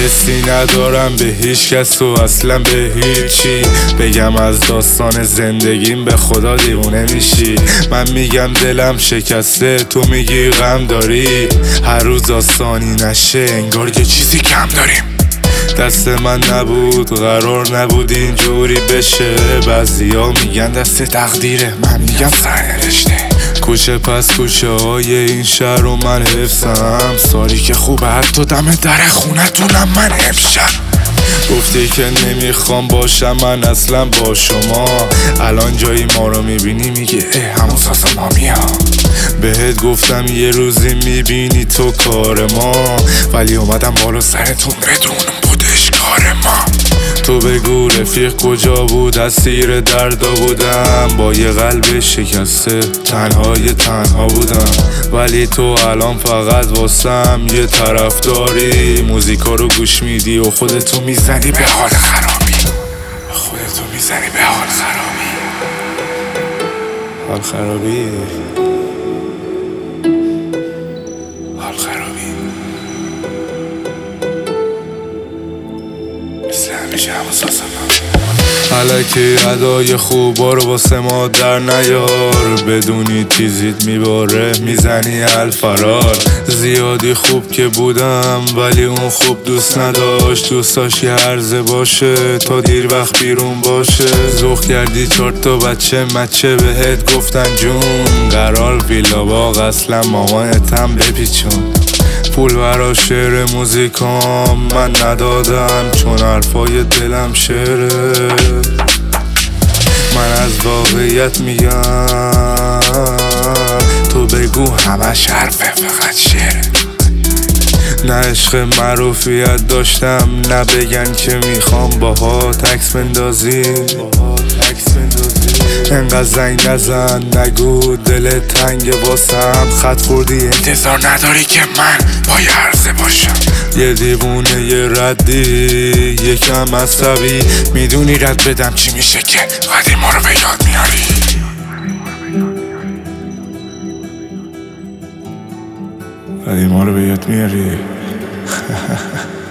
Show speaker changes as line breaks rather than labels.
حسی ندارم به هیچ کس و اصلا به هیچی. بگم از داستان زندگیم به خدا دیوونه میشی. من میگم دلم شکسته، تو میگی غم داری. هر روز داستانی نشه انگار یه چیزی کم داریم. دست من نبود، قرار نبود اینجوری بشه. بعضیا میگن دست تقدیره، من میگم سرنوشته. کوچه پس کوچه های این شهر رو من حفظم. ساری که خوبه حتی دم در خونه تونم من امشب. گفتی که نمیخوام باشم من اصلا با شما. الان جایی ما رو میبینی میگه همون ساز ما میام. بهت گفتم یه روزی میبینی تو کار ما، ولی اومدم بالا سرتون بدون بودش کار ما. تو بگو رفیق کجا بود، اسیر دردا بودم. با یه قلب شکسته تنها بودم. ولی تو الان فقط واسم یه طرفداری. موزیکا رو گوش میدی و خودتو میزنی به حال خرابی. حال خرابی. مثل همیشه همون سازم حلکی ادای خوبا رو واسه ما در نیار. بدونی تیزیت میباره میزنی الفرار. زیادی خوب که بودم ولی اون خوب دوست نداشت. دوست داشت یه عرضه باشه تا دیر وقت بیرون باشه. ذوق کردی 4 تا بچه مچه بهت گفتن جون. قرار ویلا باغ اصلا مامانتم بپیچون. پول برا شعر موزیکام من ندادم، چون حرفای دلم شعره. من از واقعیت میگم، تو بگو همش حرفه فقط شعره. نه عشق معروفیت داشتم، نه بگن که میخوام باها تکس بندازی. انقدر زنگ نزن نگو دلت تنگ واسم. خط خوردی انتظار نداری که من با یه عرضه باشم. یه دیوونه یه ردی یکم عصبی. میدونی رد بدم چی میشه که قدیما رو به یاد میاری. قدیما رو به یاد میاری.